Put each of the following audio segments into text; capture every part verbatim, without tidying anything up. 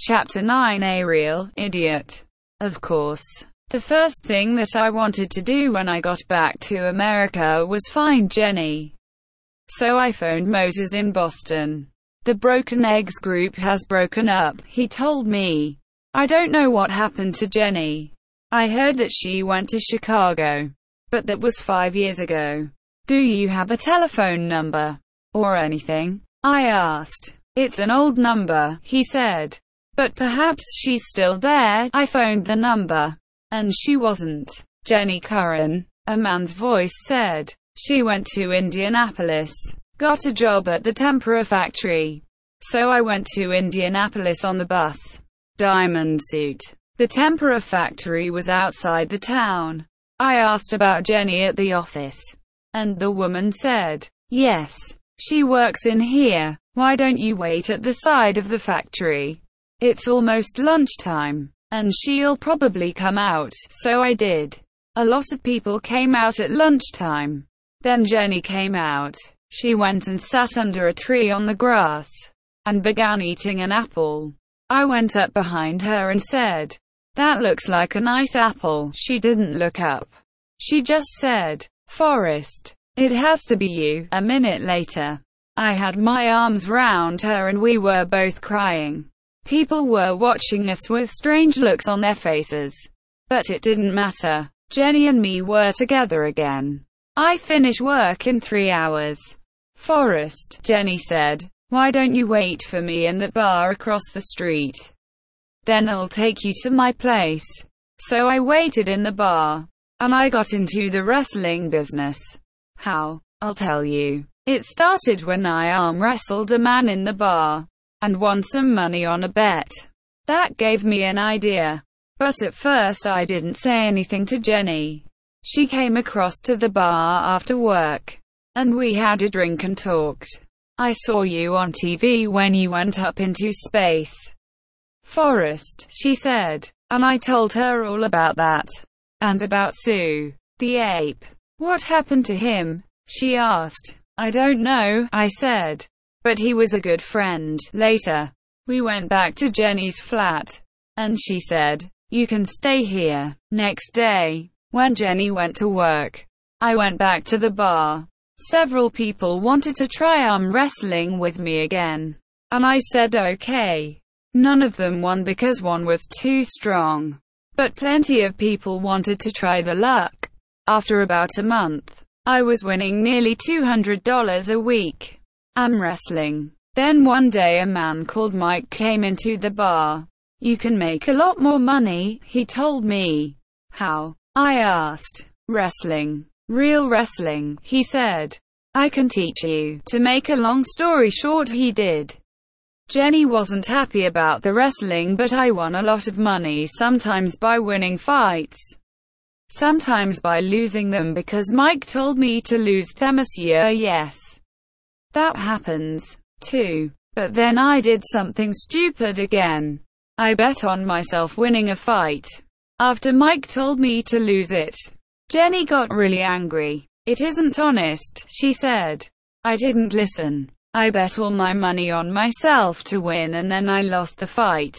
Chapter nine A Real Idiot. Of course, the first thing that I wanted to do when I got back to America was find Jenny. So I phoned Moses in Boston. The Broken Eggs group has broken up, he told me. I don't know what happened to Jenny. I heard that she went to Chicago. But that was five years ago. Do you have a telephone number? Or anything? I asked. It's an old number, he said. But perhaps she's still there. I phoned the number. And she wasn't. Jenny Curran, a man's voice said. She went to Indianapolis. Got a job at the tempera factory. So I went to Indianapolis on the bus. Diamond suit. The tempera factory was outside the town. I asked about Jenny at the office. And the woman said, yes, she works in here. Why don't you wait at the side of the factory? It's almost lunchtime, and she'll probably come out. So I did. A lot of people came out at lunchtime. Then Jenny came out. She went and sat under a tree on the grass, and began eating an apple. I went up behind her and said, that looks like a nice apple. She didn't look up. She just said, Forrest, it has to be you. A minute later, I had my arms round her and we were both crying. People were watching us with strange looks on their faces. But it didn't matter. Jenny and me were together again. I finish work in three hours. Forrest, Jenny said, why don't you wait for me in the bar across the street? Then I'll take you to my place. So I waited in the bar. And I got into the wrestling business. How? I'll tell you. It started when I arm wrestled a man in the bar. And won some money on a bet. That gave me an idea. But at first I didn't say anything to Jenny. She came across to the bar after work. And we had a drink and talked. I saw you on T V when you went up into space, Forrest, she said. And I told her all about that. And about Sue, the ape. What happened to him? She asked. I don't know, I said. But he was a good friend. Later, we went back to Jenny's flat. And she said, you can stay here. Next day, when Jenny went to work, I went back to the bar. Several people wanted to try arm wrestling with me again. And I said okay. None of them won because one was too strong. But plenty of people wanted to try the luck. After about a month, I was winning nearly two hundred dollars a week. Arm wrestling. Then one day a man called Mike came into the bar. You can make a lot more money, he told me. How? I asked. Wrestling. Real wrestling, he said. I can teach you. To make a long story short, he did. Jenny wasn't happy about the wrestling, but I won a lot of money, sometimes by winning fights, sometimes by losing them because Mike told me to lose them. Monsieur, yes. That happens, too. But then I did something stupid again. I bet on myself winning a fight. After Mike told me to lose it. Jenny got really angry. It isn't honest, she said. I didn't listen. I bet all my money on myself to win and then I lost the fight.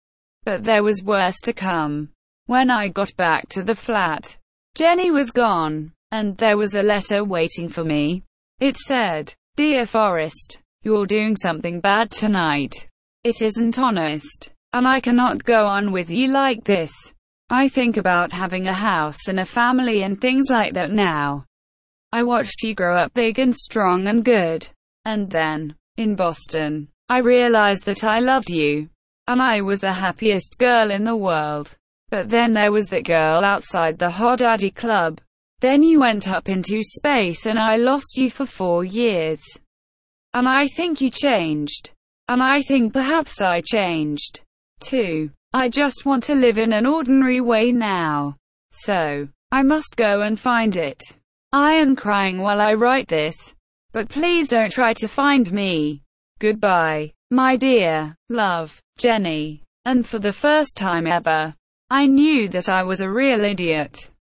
But there was worse to come. When I got back to the flat, Jenny was gone, and there was a letter waiting for me. It said, Dear Forrest, you're doing something bad tonight. It isn't honest, and I cannot go on with you like this. I think about having a house and a family and things like that now. I watched you grow up big and strong and good. And then, in Boston, I realized that I loved you. And I was the happiest girl in the world. But then there was that girl outside the Hot Daddy Club. Then you went up into space and I lost you for four years. And I think you changed. And I think perhaps I changed, too. I just want to live in an ordinary way now. So, I must go and find it. I am crying while I write this. But please don't try to find me. Goodbye, my dear, love, Jenny. And for the first time ever, I knew that I was a real idiot.